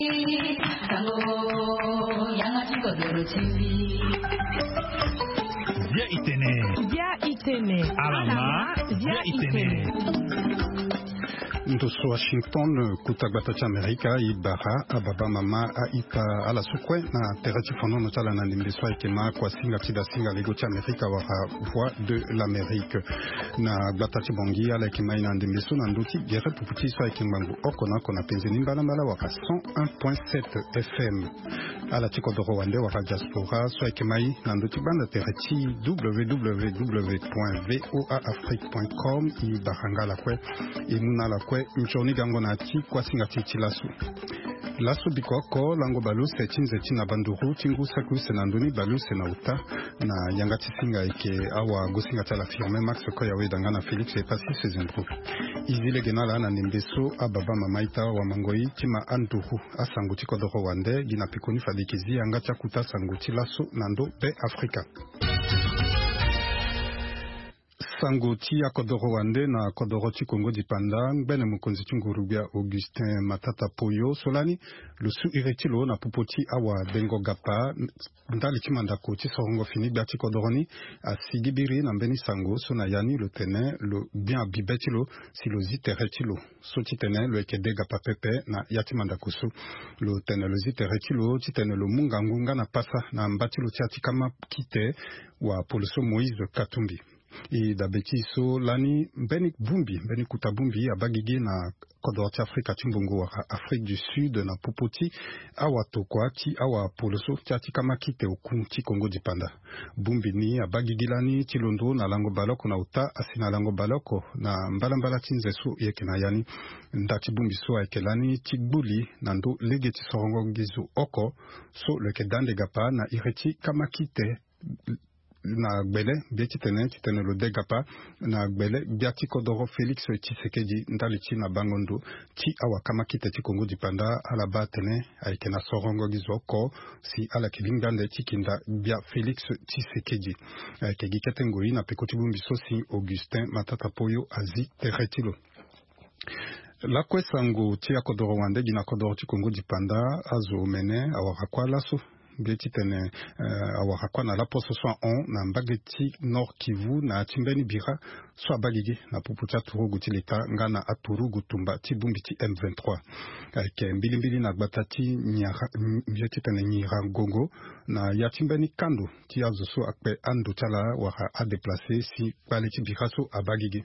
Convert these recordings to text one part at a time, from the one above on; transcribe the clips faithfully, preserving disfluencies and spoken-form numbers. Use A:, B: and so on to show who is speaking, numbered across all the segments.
A: Via Itene.
B: Via Itene.
A: Alama. Via Itene.
C: Ndoso Washington kutagbata Amerika ibara ababa mama aika ala sukwe na terati fono no tala na limbeso ikema kwa singa tida singa lego cha Amerika wa voix de l'Amérique na gbata bongi ala ikema ina ndimbeso na nduti gere puputi so ikembangu okona kona penzeni mbala mbala wa cent un point sept F M ala tiko doro wande wa diaspora so ikema na nduti banda terati w w w point voa afrique point com ibaranga la kwe imuna la kwe mchoni gango na ti kwa singa titi lasu lasu bikoko lango balu se chinze china banduru chingu saku se nanduni balu se na uta na yanga tisinga ike awa gosinga tala firme max ko yawe dangana Felix e pasi se zendru izile genala na nimbeso ababa mamaita wa mangoi tima anduru asangu tiko doro wande gina pikoni fadikizi yanga chakuta sangu tilasu nando be Afrika sango ti ya kodoro wande na kodoro ti Kongo di panda bene mukonzi chungurubia Augustin Matata Poyo solani lusu iretilo na pupoti awa bengo gapa ndali chimanda ko ti sorongo fini bia ti kodoroni asigibiri na mbeni sango so na yani le tene le bien bibetilo si lo ziteretilo so ti tene le ekede gapa pepe na yati manda kusu le tene le ziteretilo ti tene le mungangunga na pasa na mbatilo ti atikama kite wa poliso Moïse Katumbi i dabeti so lani beni bumbi beni kutabumbi abagigi na kodorti Afrika timbongo wa Afrique du Sud na popoti awa tokwa ti awa poloso ti kama kite oku ti Kongo di panda bumbi ni abagigi lani ti londo na lango baloko na uta asina lango baloko na mbala mbala ti nzeso yeke na yani ndati bumbi so ayeke lani ti gbuli na ndo lege ti sorongo gizu oko so leke dande gapa na ireti kama kite na gbele bieti tene tene lo degapa na gbele biati kodoro Felix Tshisekedi ndali ti na bangondo ti awa kama kite ti Kongo di panda ala ba tene ayeke na sorongo gizoko si ala kilingande ti kinda bia Felix Tshisekedi ayeke gi kete ngoi na pekoti bumbi so si Augustin Matata Poyo azi teretilo la kwesango ti akodoro wande gina kodoro ti Kongo di panda azo mene awaka kwa laso bieti tene uh, awaka kwa na la poso so on na mbageti Nord Kivu na timbeni bira so abagigi na pupucha turugu ti leta ngana aturugu tumba ti bumbi ti M vingt-trois ayeke mbili mbili na gbatati nyara bieti tene nyira gongo na ya timbeni kando ti azo so akpe ando tala waka a déplacer si pale ti bira so abagigi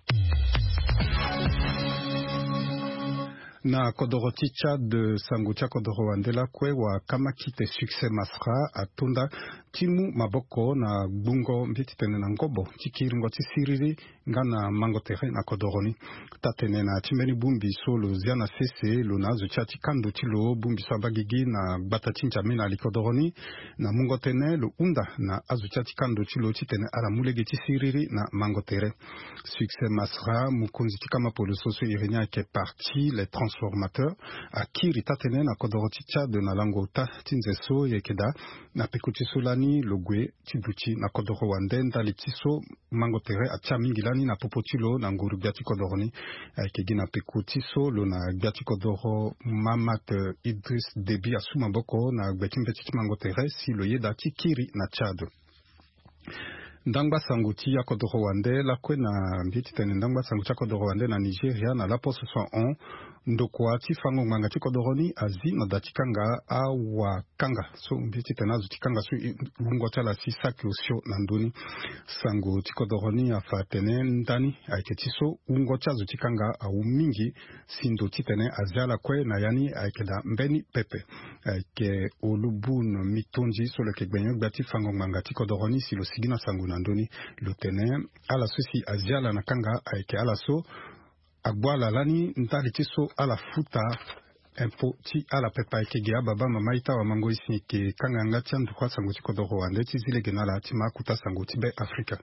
C: na kodoro ti Tchad sango tia kodoro wandela kwe wa kama kite succès masra atunda timu maboko na bungo mbiti tene na ngobo ti kiringo ti siriri ngana mango tere na kodoroni tatene na timbeni bumbi so lo ziana sese lo na zo tia ti kando ti lo bumbi so abagigi na gbata ti njame na li kodoroni na mungo tene lo unda na azo tia ti kando ti lo ti tene ala mulege ti siriri na mango tere succès masra mukonzi ti kama polo so so irenia ayeke parti les transformateurs akiri tatene na kodoro ti Tchad na lango ta ti nzeso yeke da na pekuti so lani lo gue ti duti na kodoro wande ndali ti so mango tere atia mingi lani na popo ti lo na nguru bia ti kodoro ni ayeke gi na pekuti so lo na bia ti kodoro Mamat Idriss Déby asu maboko na gbe ti mbeti ti mango tere si lo ye da ti kiri na Tchad ndangba sango ti ya kodoro wande la kwe na mbiti tene ndangba sango ti kodoro wande na Nigeria na la poso so on ndokwa ti fango nganga ti kodoroni azi na da ti kanga awa kanga so mbiti tene azo ti kanga so lungo ti ala si saki osio na ndoni sango ti kodoroni afa tene ndani ayeke ti so ungo ti azo ti kanga awu mingi si ndo ti tene azi ala kue na yani ayeke da mbeni pepe ayeke olubun mi tondi so lo yeke gbe nye gbe ti fango nganga ti kodoroni si lo sigi na sango na ndoni lo tene ala so si azi ala na kanga ayeke ala so agbo ala lani ndali ti so ala futa info ti ala pepa ayeke ge ababa mamaita wa mango isi ke kanga yanga ti andukua sango ti kodoro wande ti zile ge na ala ti ma kuta sango ti be Afrika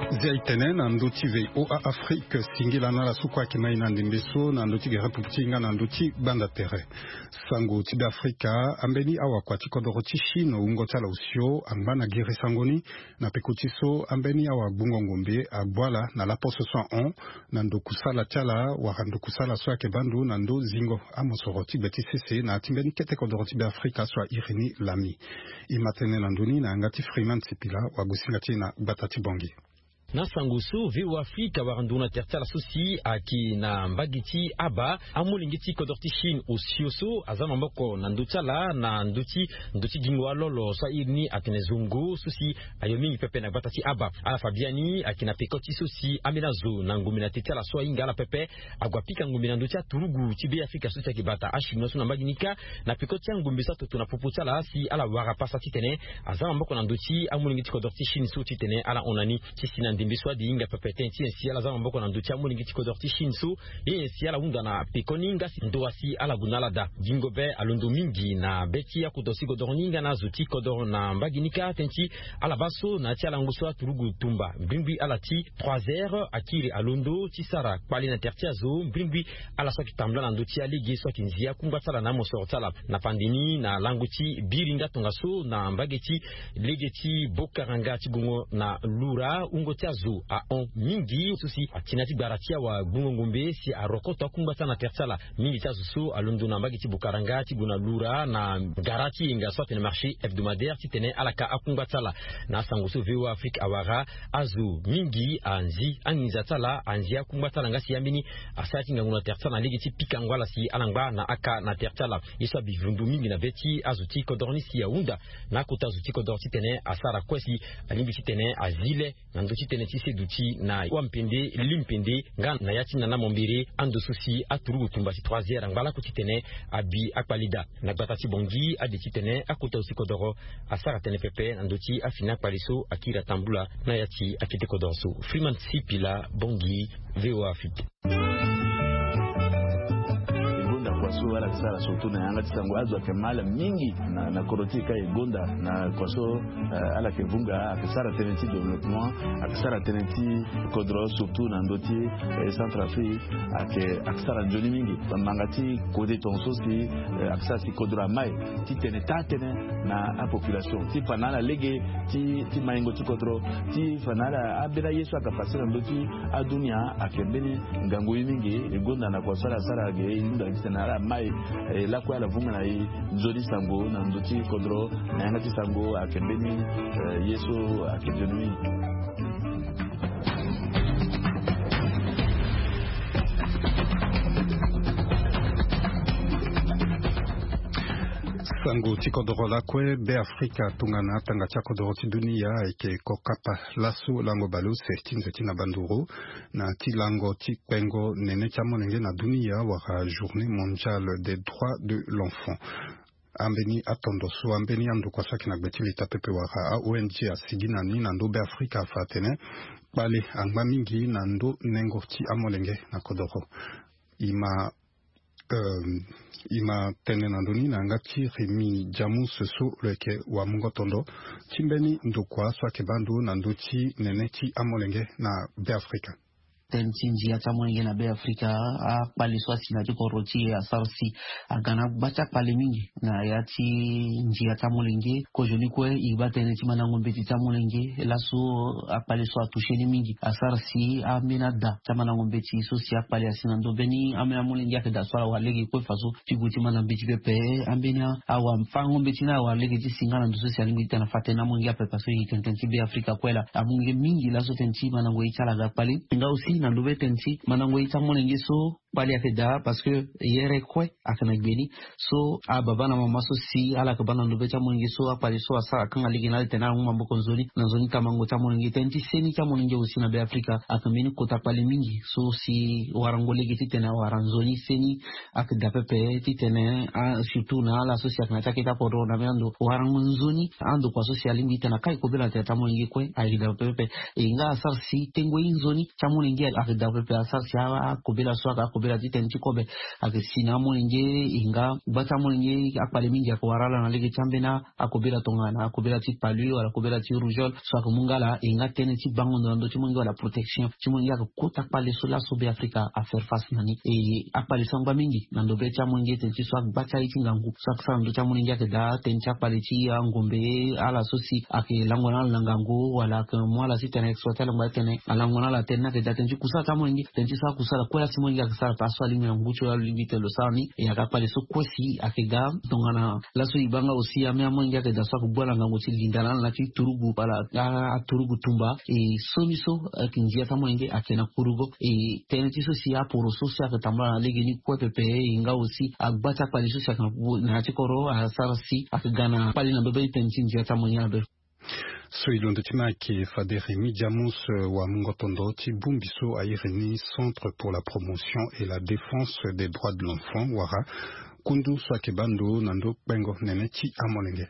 C: Zia itene na nduti ve o a Afrique singila na la sukwa kimai na ndimbeso na nduti ge raputinga na nduti banda tere. Sango tibe Afrika ambeni awa kwa tikodoro tishino ungo tala usio ambana gire sangoni na pekutiso ambeni awa bungo ngombe abwala na la poso soin on na ndokusala tala wa ndokusala soa kebandu na ndo zingo amosoroti betisese na timbeni kete kodoro tibe Afrika soa Irini Lami. Imatene na nduni na ngati Freeman Sipila wa gusingati na batati bongi.
B: Na sangusu viu Afrika waranduna tertala susi aki na mbagiti aba amulingiti kodorti shin usioso azama mboko na ndutala na nduti nduti gingwa lolo sa irni atenezungu susi ayomingi pepe na batati aba ala Fabiani akina pekoti susi aminazo na ngumi na tetala so inga la pepe agwapika ngumi na nduti turugu tibe Afrika susi akibata ashino na mbaginika na pekoti ngumi sato tuna poputala si ala wara pasati tene azama mboko na nduti amulingiti kodorti shin suti tene ala onani kisina ndimbiswa di inga pepeten ti ensi ala zama mboko na nduti amulingi tikodorti shinsu e ensi ala unda na pekoninga si ndoasi ala gunalada jingobe alundu mingi na beti ya kudosi godorninga na zuti kodor na mbaginika tenti ala baso na ti ala nguswa turugu tumba mbingwi ala ti trois heures akiri alundu ti sara kwali na terti azo mbingwi ala soki tambla na nduti aligi soki nzia kumbatala na mosortala na pandini na languti biringa tongaso na mbageti legeti bokaranga ti gungo na lura ungo ti azo a on mingi susi atinati baratia wa bungo ngombe si a rokota kumbata na tertala mingi tazo so alundu na mbagiti bukaranga ti guna lura na garati inga soit na marché hebdomadaire ti tene alaka akumbatala na sangusu viu Afrique awara azo mingi anzi anizatala anzi akumbatala ngasi yamini asati nguna tertala ligi ti pikangwala si alangba na aka na tertala iswa bivundu mingi na beti azuti kodorni si yaunda na kota azuti kodorti tene asara kwesi alimbi ti tene azile na nduti tene ti seduti na wampende limpende nga na yati na namombere ando susi aturu tumba si trois heures ngala ko titene abi akpalida na batati bongi adi titene akota usi kodoro asara tene pepe andoti afina paliso akira tambula na yati akite kodorso Freeman Sipila bongi V O Afrique
D: kwaso wala kisara sotu na yanga tisango azo akemala mingi na na korotika igonda na kwaso uh, ala kevunga akisara tenenti development akisara tenenti kodro surtout na ndoti eh, Centrafrique ake akisara njoni mingi mangati kode tonso si eh, akisara si kodro mai ti tene tatene na a population ti panala lege ti ti maingo ti kodro ti fanala abira yesu akapasira ndoti adunia akembeni ngango mingi igonda na kwasara sara ge inda kitana mai eh, la kwa la vunga na i nzodi sango na ndoti kodro na yanga ti sango akembeni eh, yesu akejeni
C: sango ti kodoro lakwe be Afrika tungana tanga tia kodoro ti dunia eke kokapa laso lango balo seftin zeti na banduro na ti lango ti kpengo nene tia monenge na dunia wara journée mondiale des droits de l'enfant ambeni atondo so ambeni ando kwa saki na gbeti lita pepe wara a O N G a siginani na ndo be Afrika fatene bale angba mingi na ndo nengo ti amolenge na kodoro ima Um, ima tene na ndoni na ngati Remi Jamu Seso leke wa mungo tondo timbeni ndokwa swake bandu na ndoti neneti amolenge na be Afrika
E: tensi njia tamonge na be Afrika a pali swasi na tuko roti ya sarsi agana bacha pali mingi na yati njia tamonge ko joni kwe ibate ne timana ngombe tamonge laso a pali swa tusheni mingi a sarsi a menada tamana ngombe ti so si a pali asina ndo beni amena molingi akeda swala wa legi kwe faso tiguti mana bichi pepe ambena awa mfango mbeti na wa legi ti singana ndo so si alingi tana fatena mongi apepa so yi tentensi be Afrika kwela amunge mingi laso tensi mana ngoi chala ga pali nga usi na ndobe tensi manango ita monenge so pali akeda parce que yere kwe akana gbeni so ababa na mama so si ala ka bana ndobe ta monenge so apali so asa kanga ligina tena nguma mboko nzoni na nzoni kamango ta monenge tensi seni ta monenge usi na be Afrika akameni kota pali mingi so si warangole giti tena waranzoni seni akeda pepe titene surtout na ala so si akana ta kita podo na mendo waranzoni ando kwa so si alimbi tena kai ko bela ta monenge kwe aida pepe inga sarsi tengo inzoni ta monenge akeda pepe sarsi awa ko bela so aka ko akubira ti tenchi kobe ake sina mulenge inga bata mulenge akpale mingi akwarala na lege chambena akubira tongana akubira ti palui wala akubira ti rougeole so akumungala inga tene ti bango ndo ti mungi wala protection ti mungi akukota akpale so la so be Afrika a faire face nani e akpale sangba mingi nando be cha mulenge tenchi so akbacha iti ngangu so aksa ndo cha mulenge ake da tenchi akpale ti ngombe ala so si ake langona la ngangu wala ke mwala si tene exploiter ngba tene alangona la tena ke da tenchi kusa cha mulenge tenchi sa kusa la kwela ti mulenge aksa paso alinga ngucho la limite lo sani e akapale so kwesi akega tongana la so ibanga aussi amia mulenge ake da so kubwala ngangu ti lindana na ti turugu pala a turugu tumba e soniso kinjia ta mulenge akena kurugo e tene ti so si aporo so si ake tambala na lege ni kwe pepe inga aussi agbata pale so si ake na ti koro a sarasi akegana pale na bebe tenchi njia ta mulenge.
C: So ilondo tima ke Faderemi Jamus wa Mungotondo ti Bumbiso a Ireni Centre pour la promotion et la défense des droits de l'enfant wara kundu so akebando nando bengo nene ti amolenge.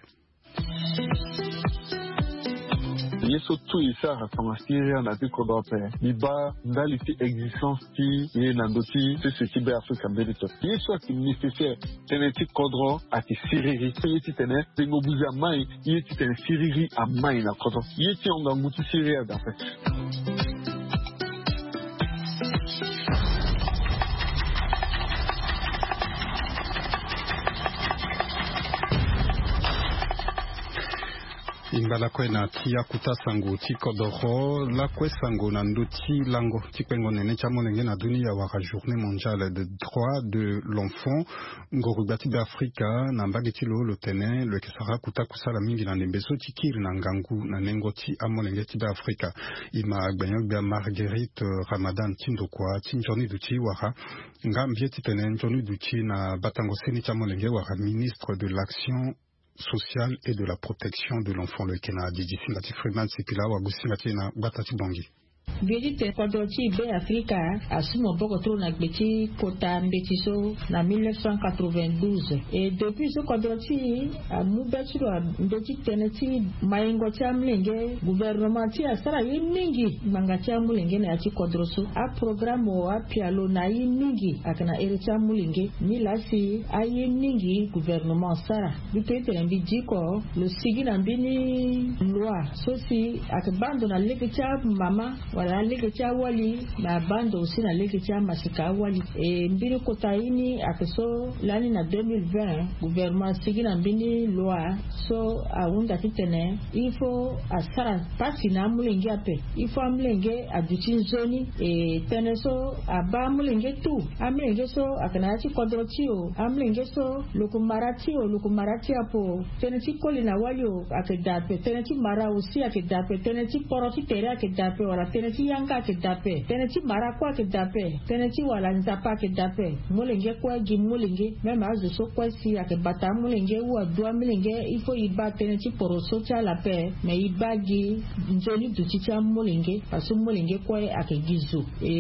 F: Yeso tu isa rasanga Syria na ti kodope iba ndali ti existence ti ye nandoti se se ti be Afrika mbelito yeso ki nécessaire tene ti kodro ati siriri ye ti tene bengo buza mai ye ti tene siriri a mai na kodro ye ti onga nguti Syria da fait.
C: Imbala kwe na tia kuta sango ti kodoro la kwe sango na ndoti lango ti pengo nene cha molenge na dunia waka journée mondiale de droits de l'enfant ngorubati be Afrika na mbageti lo lo tene le kesara kuta kusala mingi na nembeso ti kiri na ngangu na nengo ti amolenge ti be Afrika ima gbenyo be Marguerite Ramadan tindokwa ti njoni duti waka ngambie ti tene njoni duti na batango seni cha molenge waka ministre de l'action sociale et de la protection de l'enfant le Kenya Didi Singati Freeman Sipila wa Gusingati na Batati Bongi.
G: Vérité kodoti be Afrika asumo boko tro na gbeti kota mbetiso na mille neuf cent quatre-vingt-douze et depuis ce kodoti amu betro ndoti teneti mayengo cha mlenge gouvernement ti asara yi mingi mangati amulenge na ti kodroso a programme o apialo na yi mingi akana erita mulenge ni lasi ayi mingi gouvernement sara bipete mbi jiko le sigi na mbini loi sosi akabando na lekecha mama wala leke cha wali na bando aussi na leke cha masika wali e mbini kota ini akeso lani na deux mille vingt gouvernement sigi na mbini loi so aunda kitene il faut asara pasi na mulenge ape il faut amulenge adutin zoni e teneso aba mulenge tu amulenge so akana chi kodroti o amulenge so lokumarati o lokumarati apo teneti koli na wali o akedape teneti mara aussi akedape teneti poroti tere akedape wala teneti yanga ke dape teneti mara kwa ke dape teneti wala nzapa ke dape mulenge kwa gi mulenge même azo so kwa si ake bata mulenge wa doa mulenge ifo iba teneti poroso cha la pe me iba gi njoni duti cha mulenge pasu mulenge kwa ake gizu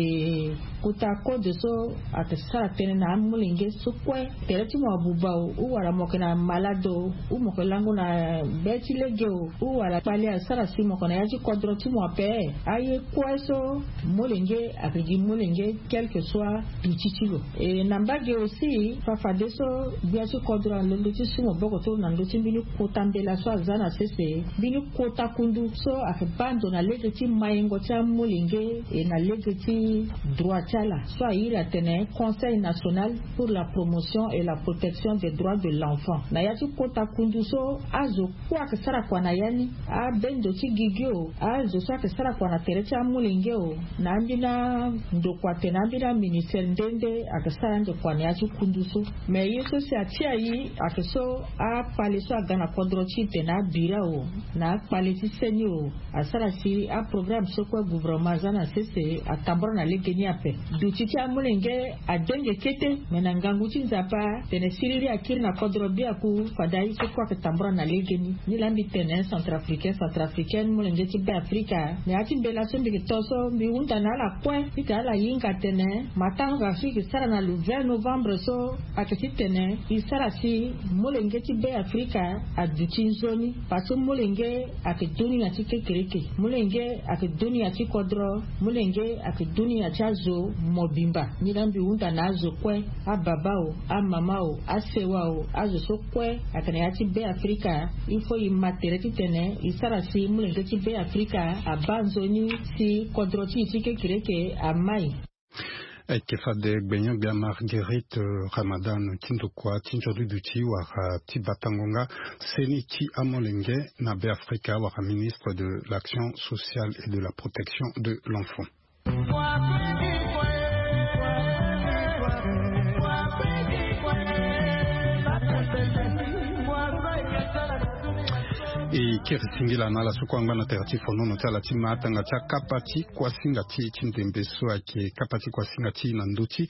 G: e kuta ko de so ake sara tenena mulenge so kwa teneti mo abubao u wala mokena malado u mokelango na beti legeo u wala pale sara si mokona yaji kodro ti mo pe aye kwa so molenge akegi molenge quel que soit pititilo et nambage aussi fafade so biachi kodra londo ti sumo boko to na ndoti bini kota mbela so azana sese bini kota kundu so akabando na lege ti mayengo ti molenge et na lege ti droit tala so ayira tene Conseil national pour la promotion et la protection des droits de l'enfant na yati kota kundu so azo kwa kesara kwa na yani a bendo ti gigio azo so kesara kwa na tere ti molenge o nambina ndokwa te nambina ministère ndende akasara ndokwa ne achu kunduso me yeso si atia yi akeso a pale so agana kodrochi te na bira o na pale ti seni o asara si a programme so ko gouvernement zana sese atambra na legeni ape duti ti amulenge adenge kete menangangu ti nzapa tene siriri akiri na kodro bia ku fadai so ko atambra na legeni ni lambi tene centrafricain centrafricaine mulenge ti be Afrika ne ati bela so bi toso bi unda na la kwe bi ka la yinga tene matang ga fi sara na le vingt novembre so akiti tene isara si molenge ti be Afrika a dutin zoni parce molenge ak dunia ti kekereke molenge ak dunia ti kodro molenge ak dunia ti azo mobimba ni dambi unda na azo kwe a babao a mamao a sewao azo so kwe akane ya ti be Afrika ifo i matere ti tene isara si molenge ti be Afrika a banzoni si kodro ti ti kekereke a mai
C: Ekefade Gbenyo Bia Marguerite Ramadan Tindokwa Tinjodu Duti Wara Tibatangonga Senichi Amolenge Nabe Afrika Wara ministre de l'Action sociale et de la protection de l'enfant. E kirisingila na la sukwanga na terati fono no tala tima tanga cha kapati kwa singati chindembeso ake kapati kwa singati na nduti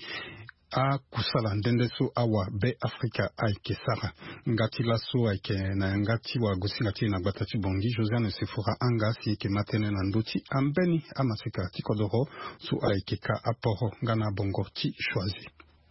C: a kusala ndendeso awa be Afrika aike sara ngati laso aike na ngati wa gusingati na batati bongi Josiane Sefora anga si ke matene na nduti ambeni amasika tikodoro su aike ka aporo ngana bongo ti choisi.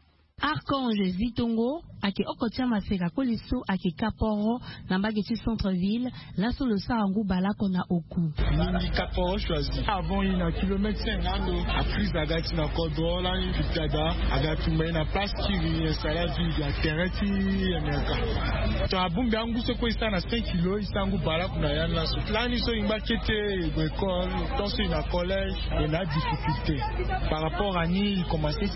H: Archange Zitongo, ake okotia maseka koliso ake kaporo na mbageti centre-ville, là sur le Sarangu balako na oku.
I: Nini kaporo choisi. Avant il na kilomètre cinquante, après agati na kodro la ni pitada, agati mbe na place qui vient installer du ya terrain ti Amerika. To abumbi angu se ko isa na cinq kilos, isa ngu balako na yan la so. Là ni so imba kete école, dans so na collège, et na difficulté. Par rapport à ni il commençait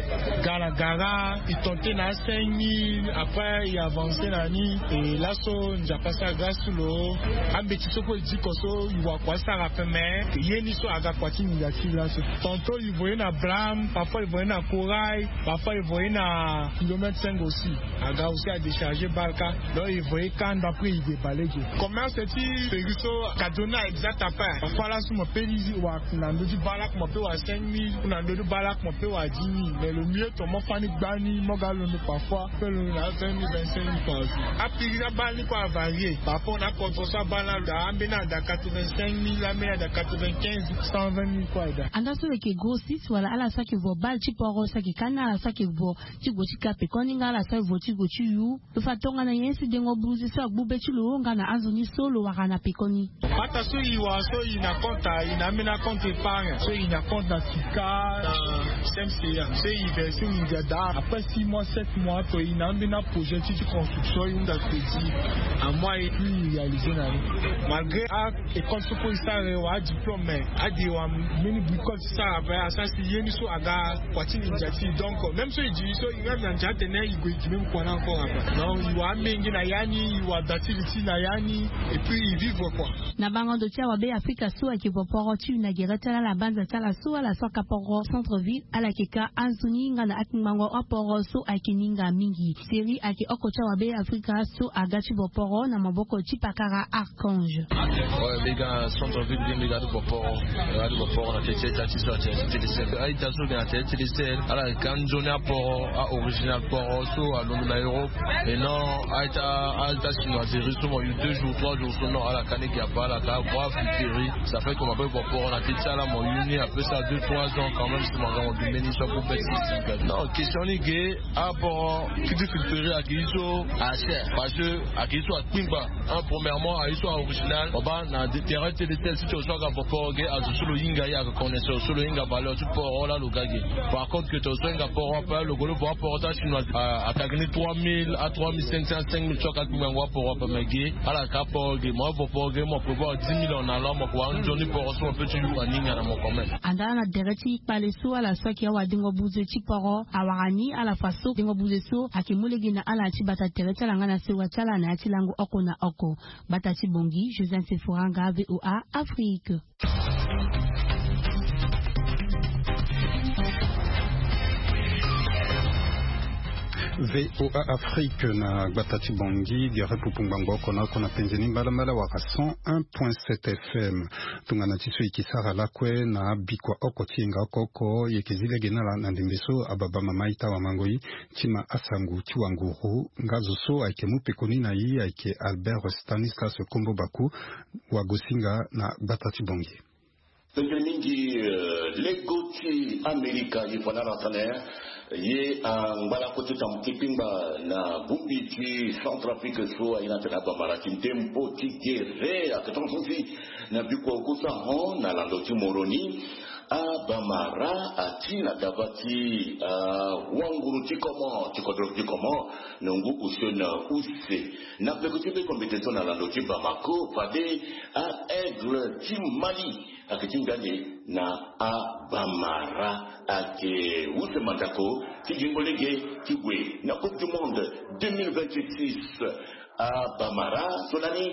I: gara gara il tentait na cinq mille, après il avançait na ni et là so nous a passé à grâce sous l'eau un petit peu dit que so il voit quoi ça rappelle mais il y a une histoire à quoi négative là tantôt il voyait na blâme, parfois il voyait na corail, parfois il voyait na kilomètre cinq aussi à gars aussi à décharger balka là il voyait quand après il déballait comment c'est il so kadona exact après parfois là sur mon pays ou na ndodi balak mo pe wa cinq mille na ndodi balak mo pe wa dix mille mais le mieux to mo fani bani mogalo ne parfois que le na vingt mille vingt-cinq mille par jour après la bani quoi varier parfois on a contre ça bana da ambena da quatre-vingt-cinq mille la mais da quatre-vingt-quinze cent vingt mille quoi da
H: anda so ke grossis wala ala sa ke vo bal ti poro sa ke kana ala sa ke vo ti go ti kape koninga ala sa vo ti go ti yu to fa tonga na yensi dengo bluzi sa gbube ti lo nga na azoni solo waka na pekoni
I: mata so yi wa so yi na konta yi na mena compte épargne so yi na compte na tika na C M C A so yi version yi da après six mois sept mois to yi na mena projet de construction yi nda crédit à moi et puis réaliser na malgré a et quand so ko isa re wa diplôme mais a di wa mini bricole ça après ça si yeni so aga kwati njati donc même so yi di so yi na njate na yi go yi même quoi encore après non yi wa mengi na yani yi wa datility na yani et puis y vivre quoi
H: na bango do tia wa be Afrika so ake poporo ti na gereta la banza tala so ala so kaporo centre ville ala keka anzuni nga na akimbango oporo so ake ninga mingi seri ake okocha wa be Afrika so agati poporo na maboko ti pakara Archange
J: ouais les gars centre ville bien les gars de poporo les gars de poporo na tete tati so tete tete ai taso na tete tete ala kanzoni aporo a original poro so à Londres na Europe et non aita alta chinois virus mo eu deux jours trois jours so non ala kaneki apala ka bravo Thierry ça fait qu'on va pas poporo on a tete ça là mon uni après ça deux trois ans quand même c'est mon gars on dit meni so pour petit non question ni gay aporo qui difficulté à kiso à cher parce que à kiso à pimba un premièrement à kiso original on va na terrain de tel si tu so ga poporo gay à solo yinga ya ko connaisseur solo yinga valeur tu poro là le gagé par contre que tu so yinga poro pas le golo pour portage chinois à ta gagner trois mille à trois mille cinq cents cinq mille choka kimangwa poro pas magi à la capo gay moi poporo gay moi prévoir dix mille en allant moi pour un journée pour so un petit jour à ninga na mon comment
H: anda na dereti paleso ala so ki wa dingo buze ti poro awani ala faso dingo buze so akimulegi na ala ti bata tereta langa na se watala na ti lango oko na oko bata ti bongi Josiane Sefora V O A Afrique.
C: V O A Afrique na Gbatati Bongi gere pupungbango kona kona penzeni mbala mbala waka cent un point sept F M tungana tiso ikisara lakwe na bikwa oko tinga okoko yekezile genala na ndimbeso ababa mamaita wa mangoi tima asangu tiwanguru ngazoso aike mupekoni na yi aike Albert Stanislas Kombo Baku wa Gosinga na Gbatati Bongi.
K: mingi legoti Amerika yifana ratane ye ngala koti tamkipimba na bumbiti Centrafrique so ina tena ba maratin tempo tigere akatonsi na biko kusa hon na landoti moroni Abamara atina dabati wanguru tikomo tikodro tikomo nungu usena use na pekutipe compétition na landoti Bamako pade a aigle timali akitingane na Abamara ake use mandako kijingolege kigwe na Coupe du Monde deux mille vingt-six Abamara solani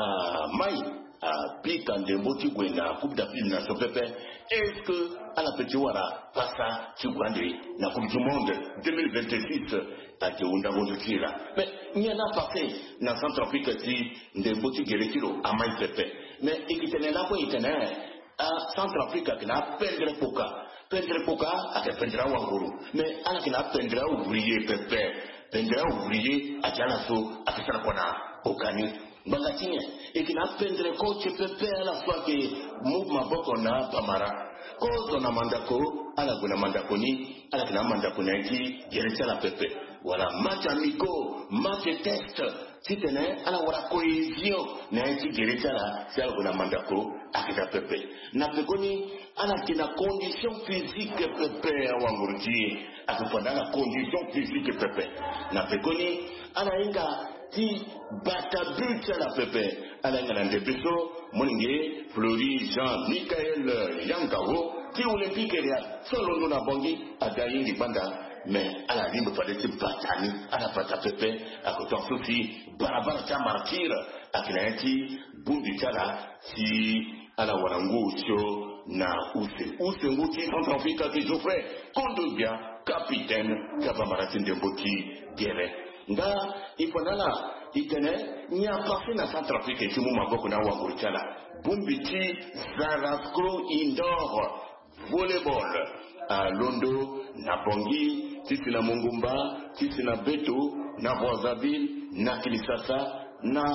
K: mai Pika ndembo tigwe na Coupe d'Afrique na Sopepe. Est-ce que à la petite wara passa tigwande na Coupe du Monde deux mille vingt-six à Teunda Wondukira. Mais il n'y en a pas fait na Centrafrique si ndembo tigere kilo à Maïpepe. Mais ikitene na ko itene à Centrafrique kina pendre poka. Pendre poka ake pendra wanguru. Mais ala kina pendra ouvrier pepe. Pendra ouvrier a jalaso akisana kona okani. Bangatine ikina pendre coach pepe ala swake mouvement boko na Bamara kozo na mandako ala kuna mandako ni ala kina mandako na ki gerecha la pepe wala match amico match test sitene ala wala cohésion na ki gerecha la sala kuna mandako akita pepe na pekoni ala kina condition physique pepe wangurji akufanda na condition physique pepe na pekoni ala inga ti batabuta la pepe ala ngana ndebeso moninge Flori Jean Michael Yangawo ti olympique real solo no na bongi adayingi banda mais ala limba pade ti batani ala bata pepe akoto sofi barabara ta martyr akinaiti bundi tala si ala warangu sio na use use nguti Centrafrique ki Geoffrey Kondobia capitaine Kabamara Ndemboti Gere nga ifanala itene nya passe na Centrafrique timu maboko na wangurichala bumbiti Zarasco indoor volleyball a Londo na Bongi tisi na Mungumba tisi na Beto na Brazzaville na Kilisasa na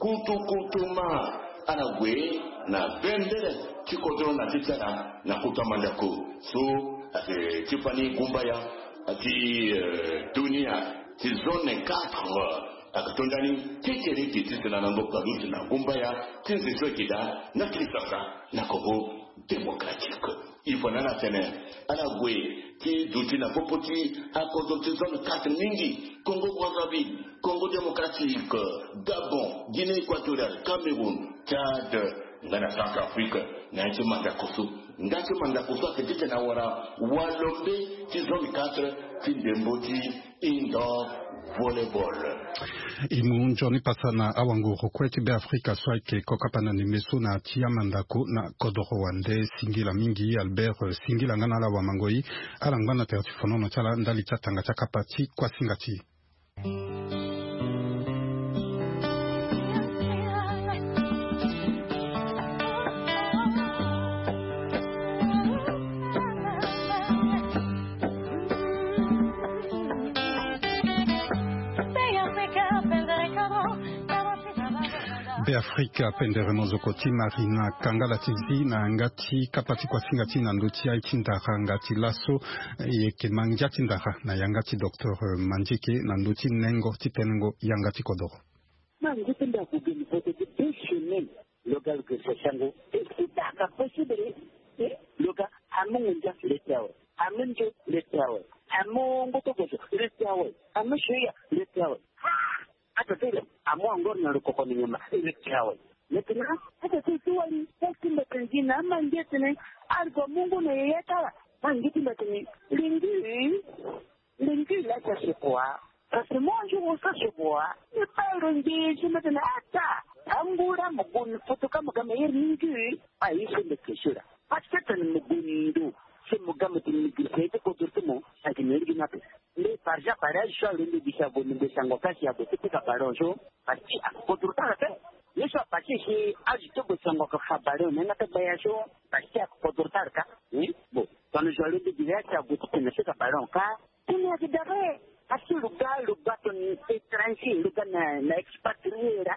K: Kutukutuma anagwe na Bendere Chikodro na Titara na Kutamandako so ati Tiffany Gumbaya ati uh, Dunia ti zone quatre akatondani tikeri kitisi na nango kadusi na Gumbaya tinzi swekida na Kilisasa na Congo démocratique ifonana tene anagwe ti duti na popoti akodo ti zone quatre mingi Congo Brazzaville Congo démocratique Gabon Guinée équatoriale Cameroun Tchad ngana Centrafrique na nchi mandakoso ngacho mandakoso akitete na wara walombe ti zone quatre ti ndemboti indoor volleyball
C: imu njoni pasana awanguru kweti be Afrika swake kokapana ni meso na tia mandako na kodoro wande singila mingi Albert singila ngana la wamangoi alangwana tertifono no chala ndali chatanga chakapati kwa singati Afrika pendere mozokoti marina kangala tizi na ngati kapati kwa singati na nduti ya itindara ngati laso yeke mangjati ndara na yangati docteur Manjike na nduti nengo titenengo yangati kodoro
L: na nguti nda kugeni pote deshemen local que sachango itaka possible loka amunja letawe amunjo letawe amungo tokoso letawe amushiya letawe hata tele amwango na rukoko ni nyama ile chawe lekina hata sisi wali sisi mtengina ama ngetene algo Mungu na yeyata mangiti mtengini lingi lingi la chashikwa kasi monjo usashikwa ni paro ngi chimetena ata ambura muguni fotoka mugame yeringi aisha lekishura hata ni mugundu semugame tinigise ko turtumo akinirgi nape le parja para isha lende bisabo nde sango kasi abo tipika barojo parti akoturta te yesha parti shi ajito go sango ka habaro nena te bayasho parti akoturta ka ni bo tano jole de direct abo tipina se ka baron ka tinya kidare asi lugar lugar ton etransi lugar na na expatriera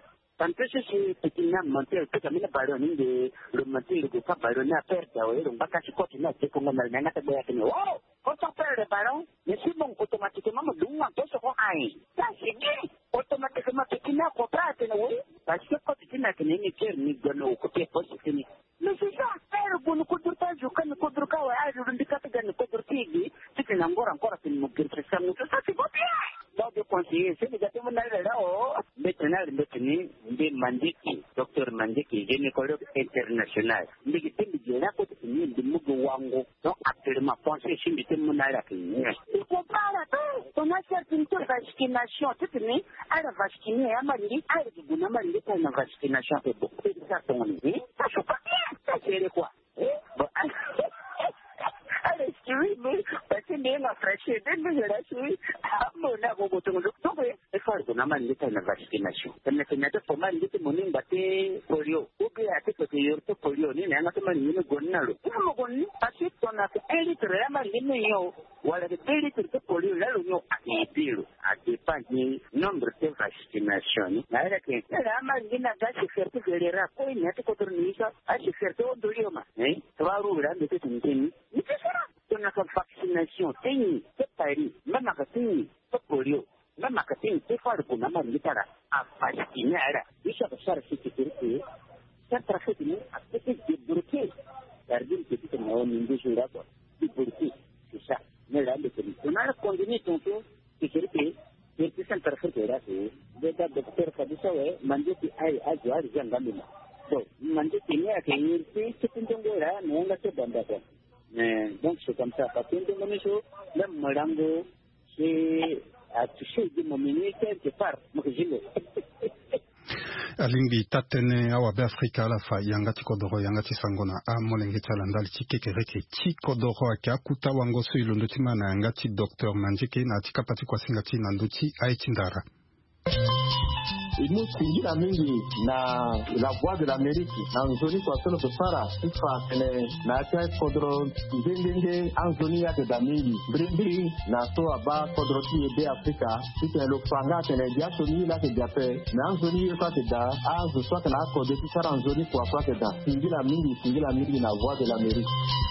L: Quand je suis petit, je monte le petit amina baron inde le monte le groupe baron a perdre ouais donc baka ci continue à ko ngal na ngata boya que wow quand on perd le ballon mais c'est bon automatiquement me donne un peu sur un ça c'est bien automatiquement petit na ko prate no oui parce que quand tu n'as que ni ker ni gono ko pe poste ni mais c'est ça faire bon ko durta ju kan ko durka wa aju ndikata gan ko durtigi c'est ngora encore que mo gerse ça c'est bon bien donc de conseiller c'est déjà tout le monde là oh maintenant maintenant de Mandiki docteur Mandiki gynécologue international ndiki timbi jela ko tini ndi mugo wango donc actuellement penser sur le thème monara que il faut pas là on a certaines vaccination tini à la vacciner à mari à la buna mari pour la vaccination c'est bon c'est ça ton idée ça se passe bien ça c'est quoi bon allez excusez-moi parce que n'est pas fraîche de me la suite ah mon abo boton donc il faut que na mari pour la vaccination mais que n'était pas mal de monin baté polio ou bien à te que yorto polio ni na ngata mari ni gonnalo mo gonni parce que on a un litre la mari ni yo wala de deux litres de polio là le no a pilo a dépend du nombre de vaccination na era que la mari ni na gashi ferto gelera ko ni ate ko torni sa a se ferto do idioma eh traru grande te tintin ni que será una vaccination teni te pari mama ka teni to polio mama ka teni te fa ko na mari tara a vacciner era isa ka sar sécurité ça trafic ni a te débloquer gardien que tu n'as ni de jura quoi débloquer c'est ça mais là le pays on a conduit ton tour sécurité c'est que ça trafic era c'est de docteur Fadisa ouais mande ti ai a joar jangamina so mande ti ne a kenir ti kitindongora nonga te banda ko donc c'est comme ça parce que dans le show le marango c'est à toucher du moment quelque part moi je le
C: alingi tatene awa be Afrika la fa yanga tikodoro yanga tisangona a molenge chalanda chikekereke tikodoro akakuta wango so ilondo timana yanga ti docteur Mandiki na tikapati kwa singati na nduti aichindara
M: nous singira mingi na la voix de l'Amérique na nzoni kwa solo kusara sifa ene na tia kodro ndenge anzoni ya de mingi brimbiri na so aba kodro ti de Afrika site lo fanga tene dia soni la ke jape na anzoni yo te da azu so na kodro ti sara anzoni kwa kwa te da singira mingi singira mingi na voix de l'Amérique.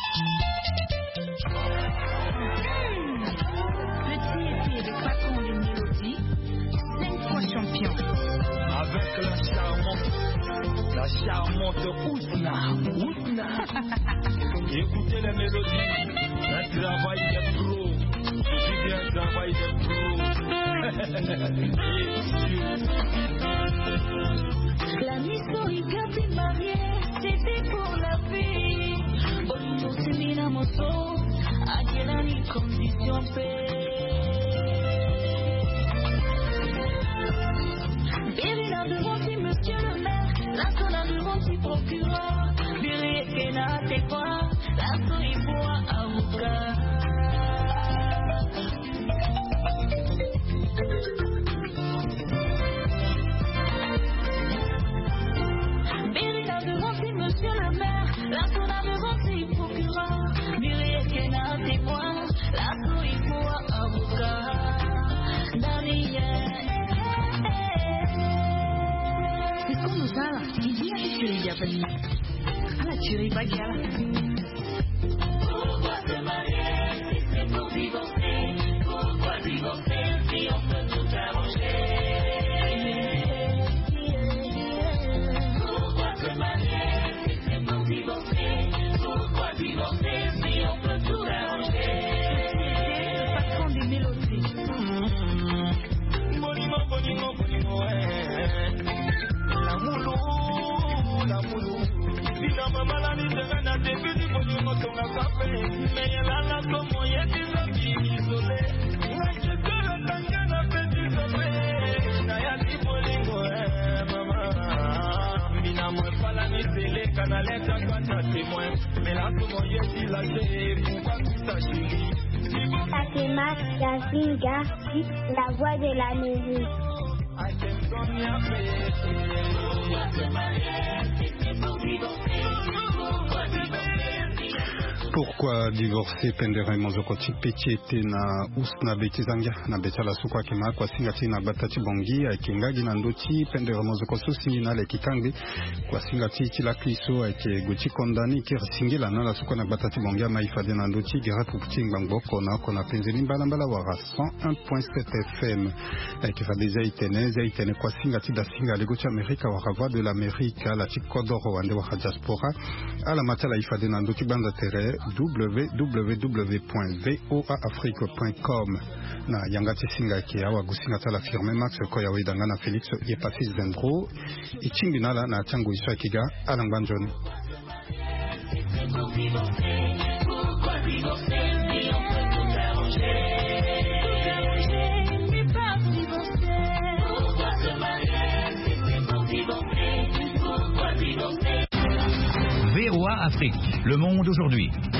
A: Champion avec la charmante la charmante Ousna Ousna écoutez les mélodies un travail de pro je dis un travail de pro
N: la nuit sur mariée c'était pour la vie bonjour c'est mina moto à quelle condition fait Birina devant si monsieur le maire, la sona devant si procureur, Biri Kena t'es quoi, la souris pour avocat. Birina devant si monsieur le maire, la sona devant si procureur, Biri Kena t'es quoi, la souris pour avocat. Daniel. Como sala, idia tirei a pani. Ala tirei baguela. Pourquoi te marier si c'est pour divorcer? Pourquoi divorcer si on peut tout arranger? Pourquoi te marier si c'est pour divorcer? Pourquoi divorcer si on peut tout arranger? Le patron des mélodies.
A: Bonimo, bonimo, bonimo, eh. La moulou, la moulou. Dina mama la ni tena na debi di boni mo tonga kape. Me yala la tomo ye di zabi isole. Na chete la tanya na peti sope. Na ya di bolingo eh mama. Dina mo pala ni tele kanale ta kwanta témoin. Me la tomo ye di la te pourquoi tout ça chérie.
O: Fatima Yasinga, la voix de la musique.
C: Pourquoi divorcer pendere mozokoti pechete na usna betizanga na betala sukwa kema kwa singati na batati bongi akingagi na ndoti pendere mozokoso singina le kikangi kwa singati chila kriso ake guchi kondani ki singila na la sukwa na batati bongi maifade na ndoti gira pukuting bangboko na kona penzeni mbala mbala wara cent un point sept F M ake fadeza itene za itene kwa singati da singa le guchi Amerika wara voix de l'Amérique la tikodoro wande wara diaspora ala matala ifade na ndoti banda tere w w w point voa afrique point com na yangati singa ki awa gusinga tala firme max ko yawe dangana Felix Yepafis Zendro ichingi nala na changu iswa kiga alangbanjoni
P: V O A Afrique, le monde aujourd'hui.